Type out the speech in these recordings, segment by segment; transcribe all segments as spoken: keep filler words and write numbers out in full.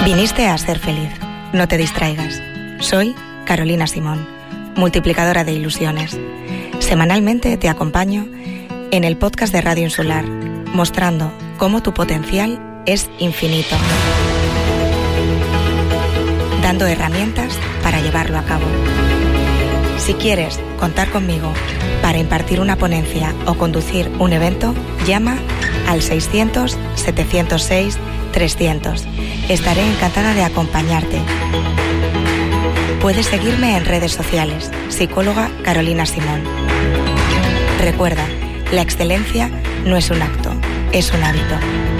Viniste a ser feliz. No te distraigas. Soy Carolina Simón, multiplicadora de ilusiones. Semanalmente te acompaño en el podcast de Radio Insular, mostrando cómo tu potencial es infinito, dando herramientas para llevarlo a cabo. Si quieres contar conmigo para impartir una ponencia o conducir un evento, llama al seiscientos, setecientos seis, trescientos. Estaré encantada de acompañarte. Puedes seguirme en redes sociales, psicóloga Carolina Simón. Recuerda, la excelencia no es un acto, es un hábito.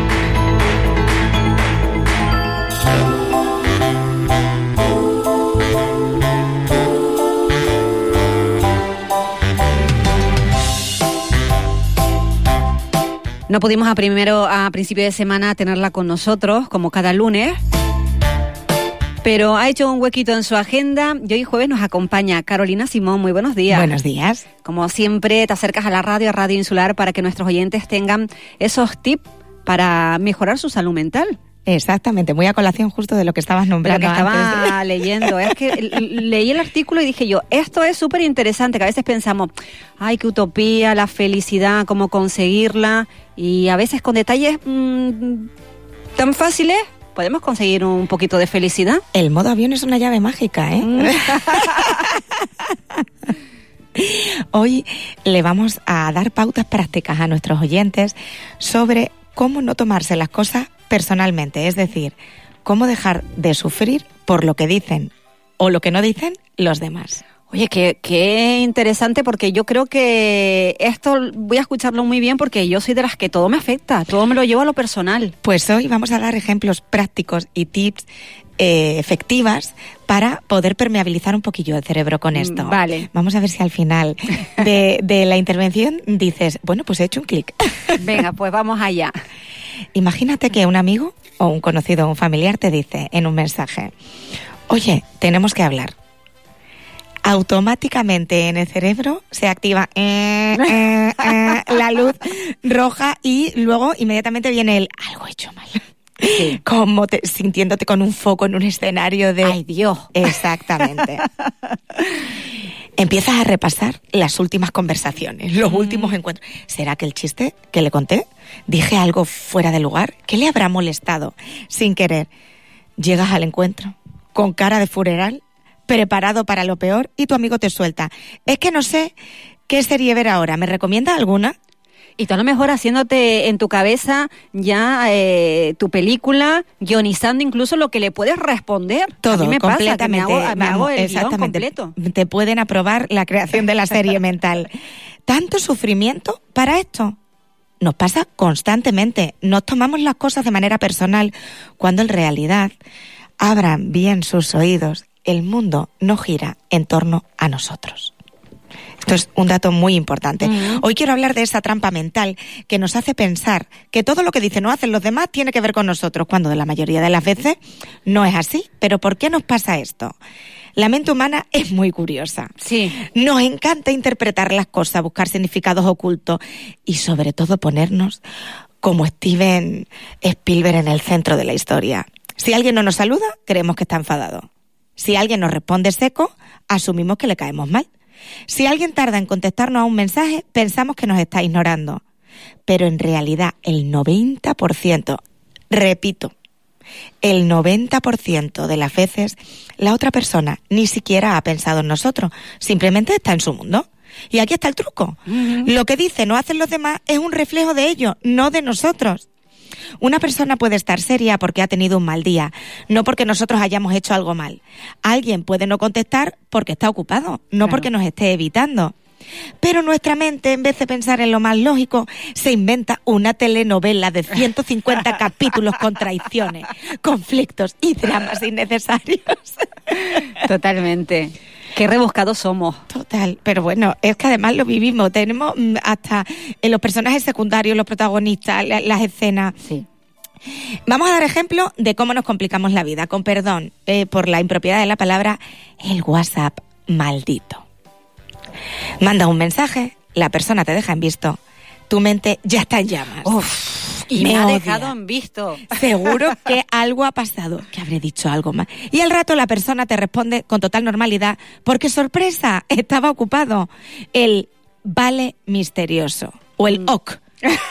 No pudimos a primero a principio de semana tenerla con nosotros, como cada lunes, pero ha hecho un huequito en su agenda y hoy jueves nos acompaña Carolina Simón. Muy buenos días. Buenos días. Como siempre, te acercas a la radio, a Radio Insular, para que nuestros oyentes tengan esos tips para mejorar su salud mental. Exactamente, muy a colación justo de lo que estabas nombrando. Lo que estaba antes. leyendo. Es que leí el artículo y dije yo, esto es súper interesante, que a veces pensamos, ay, qué utopía, la felicidad, cómo conseguirla, y a veces con detalles mmm, tan fáciles podemos conseguir un poquito de felicidad. El modo avión es una llave mágica, ¿eh? Mm. Hoy le vamos a dar pautas prácticas a nuestros oyentes sobre cómo no tomarse las cosas personalmente, es decir, cómo dejar de sufrir por lo que dicen o lo que no dicen los demás. Oye, qué, qué interesante, porque yo creo que esto voy a escucharlo muy bien, porque yo soy de las que todo me afecta, todo me lo llevo a lo personal. Pues hoy vamos a dar ejemplos prácticos y tips eh, efectivas para poder permeabilizar un poquillo el cerebro con esto. Vale. Vamos a ver si al final de, de la intervención dices, bueno, pues he hecho un clic. Venga, pues vamos allá. Imagínate que un amigo o un conocido o un familiar te dice en un mensaje, oye, tenemos que hablar. Automáticamente en el cerebro se activa eh, eh, eh, la luz roja y luego inmediatamente viene el algo hecho mal. Sí. Como te, sintiéndote con un foco en un escenario de... ¡Ay, Dios! Exactamente. Empiezas a repasar las últimas conversaciones, los mm. últimos encuentros. ¿Será que el chiste que le conté? ¿Dije algo fuera de lugar? ¿Qué le habrá molestado? Sin querer. Llegas al encuentro con cara de funeral, preparado para lo peor, y tu amigo te suelta. Es que no sé qué serie ver ahora. ¿Me recomiendas alguna? Y tú a lo mejor haciéndote en tu cabeza ya eh, tu película, guionizando incluso lo que le puedes responder. Todo, a mí me completamente. Pasa, que me hago, me Vamos, hago el exactamente. guión completo. Te pueden aprobar la creación de la serie mental. ¿Tanto sufrimiento para esto? Nos pasa constantemente. Nos tomamos las cosas de manera personal, cuando en realidad abran bien sus oídos. El mundo no gira en torno a nosotros. Esto es un dato muy importante. Uh-huh. Hoy quiero hablar de esa trampa mental que nos hace pensar que todo lo que dicen o hacen los demás tiene que ver con nosotros, cuando la mayoría de las veces no es así. ¿Pero por qué nos pasa esto? La mente humana es muy curiosa. Sí. Nos encanta interpretar las cosas, buscar significados ocultos y sobre todo ponernos como Steven Spielberg en el centro de la historia. Si alguien no nos saluda, creemos que está enfadado. Si alguien nos responde seco, asumimos que le caemos mal. Si alguien tarda en contestarnos a un mensaje, pensamos que nos está ignorando. Pero en realidad el noventa por ciento, repito, el noventa por ciento de las veces la otra persona ni siquiera ha pensado en nosotros, simplemente está en su mundo. Y aquí está el truco. Uh-huh. Lo que dicen o hacen los demás es un reflejo de ellos, no de nosotros. Una persona puede estar seria porque ha tenido un mal día, no porque nosotros hayamos hecho algo mal. Alguien puede no contestar porque está ocupado, no claro. porque nos esté evitando. Pero nuestra mente, en vez de pensar en lo más lógico, se inventa una telenovela de ciento cincuenta capítulos con traiciones, conflictos y dramas innecesarios. Totalmente. Qué rebuscados somos. Total, pero bueno, es que además lo vivimos. Tenemos hasta en los personajes secundarios, los protagonistas, las escenas. Sí. Vamos a dar ejemplo de cómo nos complicamos la vida, con perdón eh, por la impropiedad de la palabra, el WhatsApp maldito. Manda un mensaje, la persona te deja en visto, tu mente ya está en llamas. Uf, Y me, me ha odia. dejado en visto. Seguro que algo ha pasado, que habré dicho algo más. Y al rato la persona te responde con total normalidad, porque sorpresa, estaba ocupado. El vale misterioso, o el O C.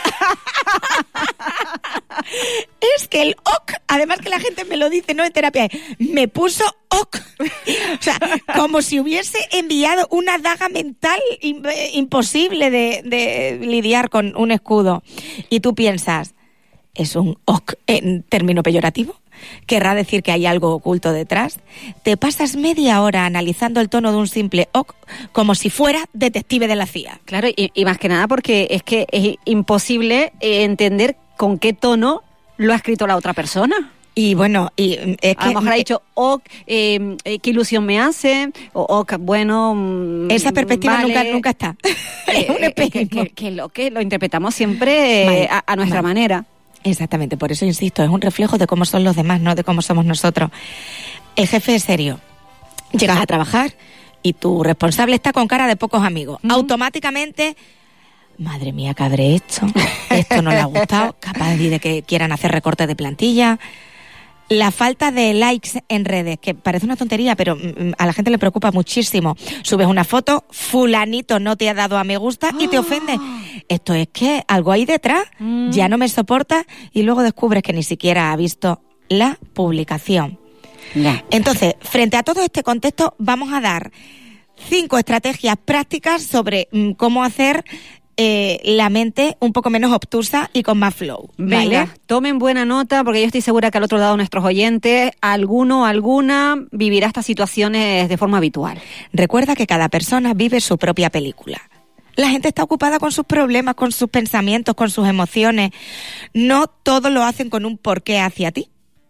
Es que el O C, además que la gente me lo dice, no en terapia, me puso O C. O sea, como si hubiese enviado una daga mental imposible de, de lidiar con un escudo. Y tú piensas, ¿es un O C en término peyorativo? ¿Querrá decir que hay algo oculto detrás? Te pasas media hora analizando el tono de un simple O C como si fuera detective de la C I A. Claro, y, y más que nada porque es que es imposible entender con qué tono lo ha escrito la otra persona. Y bueno, y es que... A lo mejor ha dicho, oh, eh, qué ilusión me hace, o oh, bueno... Esa perspectiva vale, nunca, nunca está. Eh, es un que, que, que, lo, que lo interpretamos siempre eh, a, a nuestra vale. manera. Exactamente, por eso insisto, es un reflejo de cómo son los demás, no de cómo somos nosotros. El jefe es serio. Llegas a trabajar y tu responsable está con cara de pocos amigos. Mm. Automáticamente, madre mía, ¿qué habré hecho? Esto no le ha gustado, capaz de que quieran hacer recortes de plantilla. La falta de likes en redes, que parece una tontería, pero a la gente le preocupa muchísimo. Subes una foto, fulanito no te ha dado a me gusta y te ofende. Esto es que algo hay detrás, mm. ya no me soporta y luego descubres que ni siquiera ha visto la publicación. Yeah. Entonces, frente a todo este contexto, vamos a dar cinco estrategias prácticas sobre mm, cómo hacer Eh, la mente un poco menos obtusa y con más flow. ¿Vale? Venga, tomen buena nota porque yo estoy segura que al otro lado de nuestros oyentes, alguno o alguna vivirá estas situaciones de forma habitual. Recuerda que cada persona vive su propia película. La gente está ocupada con sus problemas, con sus pensamientos, con sus emociones. No todo lo hacen con un porqué hacia ti.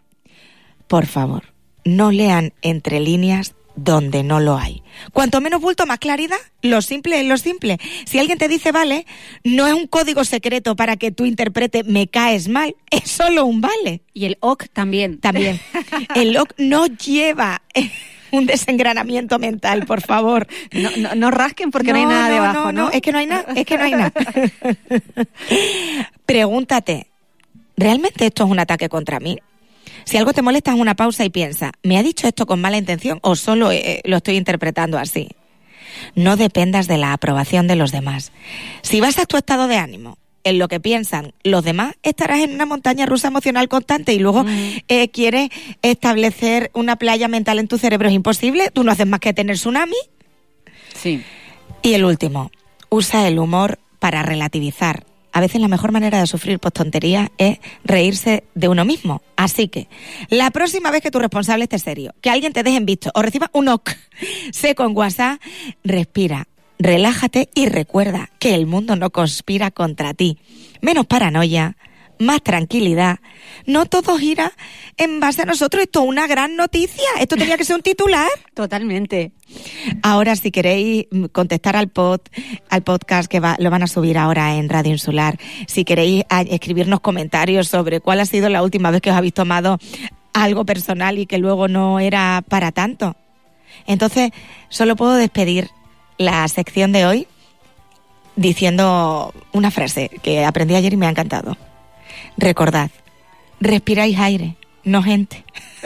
Por favor, no lean entre líneas donde no lo hay. Cuanto menos bulto, más claridad. Lo simple es lo simple. Si alguien te dice vale, no es un código secreto para que tú interpretes me caes mal, es solo un vale. Y el O C también. También. El O C no lleva un desengranamiento mental, por favor. No, no, no rasquen porque no, no hay nada no, debajo, no, ¿no? No, es que no hay nada, es que no hay nada. Pregúntate, ¿realmente esto es un ataque contra mí? Si algo te molesta, haz una pausa y piensa, ¿me ha dicho esto con mala intención o solo eh, lo estoy interpretando así? No dependas de la aprobación de los demás. Si basas tu estado de ánimo en lo que piensan los demás, estarás en una montaña rusa emocional constante y luego mm. eh, quieres establecer una playa mental en tu cerebro. ¿Es imposible? ¿Tú no haces más que tener tsunami? Sí. Y el último, usa el humor para relativizar. A veces la mejor manera de sufrir por tonterías es reírse de uno mismo. Así que, la próxima vez que tu responsable esté serio, que alguien te deje en visto o reciba un O C seco en WhatsApp, respira, relájate y recuerda que el mundo no conspira contra ti. Menos paranoia, más tranquilidad. No todo gira en base a nosotros. Esto es una gran noticia. Esto tenía que ser un titular. Totalmente. Ahora, si queréis contestar al pod, al podcast que va, lo van a subir ahora en Radio Insular, si queréis a, escribirnos comentarios sobre cuál ha sido la última vez que os habéis tomado algo personal y que luego no era para tanto. Entonces, solo puedo despedir la sección de hoy diciendo una frase que aprendí ayer y me ha encantado. Recordad, respiráis aire, no gente.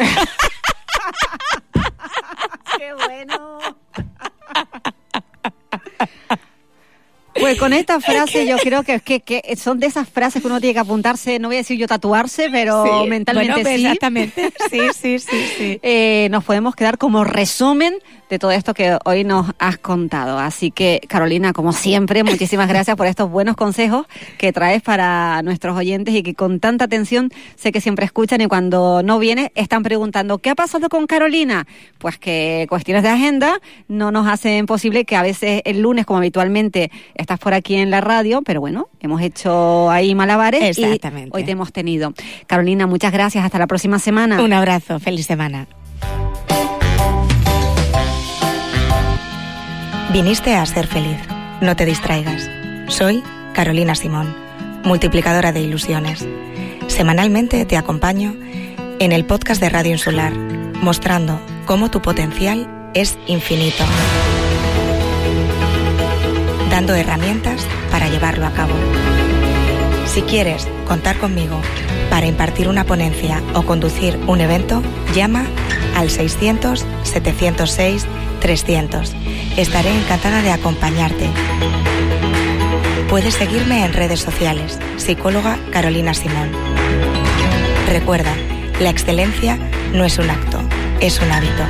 ¡Qué bueno! Pues con esta frase es que... yo creo que, que, que son de esas frases que uno tiene que apuntarse, no voy a decir yo tatuarse, pero sí, mentalmente bueno, pues sí. Exactamente, sí, sí, sí. sí. Eh, nos podemos quedar como resumen de todo esto que hoy nos has contado. Así que, Carolina, como siempre, muchísimas gracias por estos buenos consejos que traes para nuestros oyentes y que con tanta atención sé que siempre escuchan y cuando no vienes están preguntando ¿qué ha pasado con Carolina? Pues que cuestiones de agenda no nos hacen posible que a veces el lunes, como habitualmente, estás por aquí en la radio, pero bueno, hemos hecho ahí malabares y hoy te hemos tenido. Carolina, muchas gracias. Hasta la próxima semana. Un abrazo. Feliz semana. Viniste a ser feliz. No te distraigas. Soy Carolina Simón, multiplicadora de ilusiones. Semanalmente te acompaño en el podcast de Radio Insular, mostrando cómo tu potencial es infinito, dando herramientas para llevarlo a cabo. Si quieres contar conmigo para impartir una ponencia o conducir un evento, llama al seiscientos, setecientos seis, trescientos. Estaré encantada de acompañarte. Puedes seguirme en redes sociales, psicóloga Carolina Simón. Recuerda, la excelencia no es un acto, es un hábito.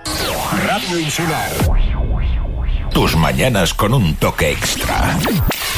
Radio Insular. Tus mañanas con un toque extra.